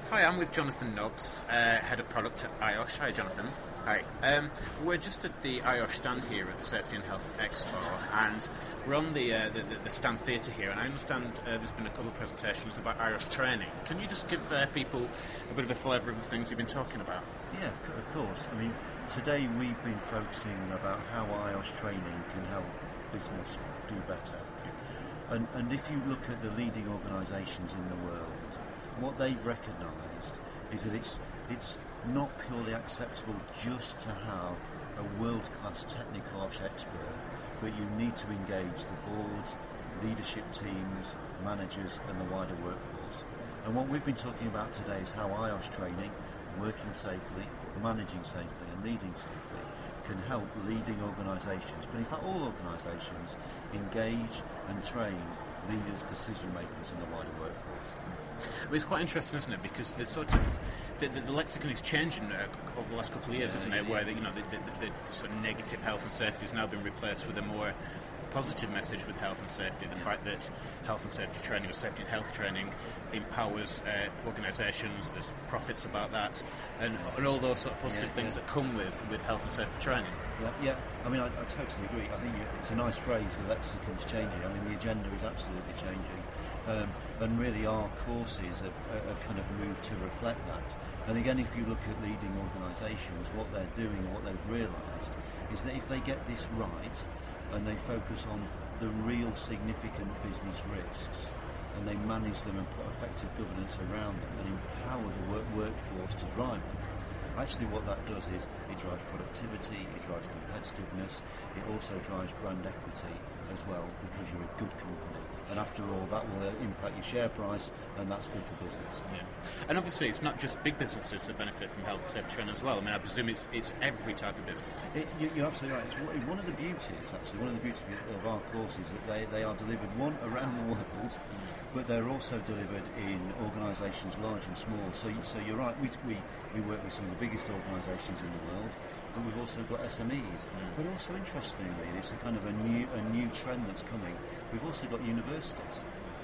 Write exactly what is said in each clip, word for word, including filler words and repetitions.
Hi, I'm with Jonathan Nobbs, uh, Head of Product at I O S H. Hi, Jonathan. Hi. Um, we're just at the I O S H stand here at the Safety and Health Expo, and we're on the uh, the, the stand theatre here, and I understand uh, there's been a couple of presentations about I O S H training. Can you just give uh, people a bit of a flavour of the things you've been talking about? Yeah, of co- of course. I mean, today we've been focusing about how I O S H training can help business do better. And, and if you look at the leading organisations in the world, what they've recognised is that it's it's not purely acceptable just to have a world-class technical O S H expert, but you need to engage the board, leadership teams, managers and the wider workforce. And what we've been talking about today is how I O S H training, working safely, managing safely and leading safely, can help leading organisations, but in fact all organisations, engage and train leaders, decision makers in the wider workforce. Well, it's quite interesting, isn't it? Because the sort of the, the, the lexicon is changing uh, over the last couple of years, Yeah, isn't it? yeah. Where the, you know the, the, the, the sort of negative health and safety has now been replaced with a more positive message with health and safety. The fact that health and safety training or safety and health training empowers uh, organisations. There's profits about that, and, and all those sort of positive Yeah, things yeah. that come with, with health and safety training. Yeah, yeah. I mean, I, I totally agree. I think it's a nice phrase, the lexicon's changing. I mean, the agenda is absolutely changing. Um, and really our courses have, have kind of moved to reflect that. And again, if you look at leading organisations, what they're doing, what they've realised, is that if they get this right, and they focus on the real significant business risks, and they manage them and put effective governance around them, and empower the work workforce to drive them, actually what that does is it drives productivity, it drives competitiveness, it also drives brand equity as well, because you're a good company. And after all, that will uh, impact your share price, and that's good for business. Yeah. And obviously it's not just big businesses that benefit from health and safety training as well. I mean, I presume it's it's every type of business. It, you, you're absolutely right. It's one one of the beauties, actually, one of the beauties of our courses, that they, they are delivered, one, around the world, but they're also delivered in organisations large and small. So, you- so you're right, we, we, we work with some of the biggest organisations in the world, but we've also got S M Es. But also, interestingly, it's a kind of a new a new trend that's coming. We've also got universities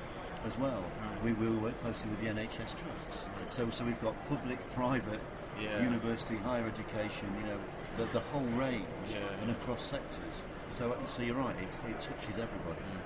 as well. We will work closely with the N H S trusts. So, so we've got public, private, Yeah. university, higher education. You know, the, the whole range Yeah. and across sectors. So, so you're right. It's, it touches everybody.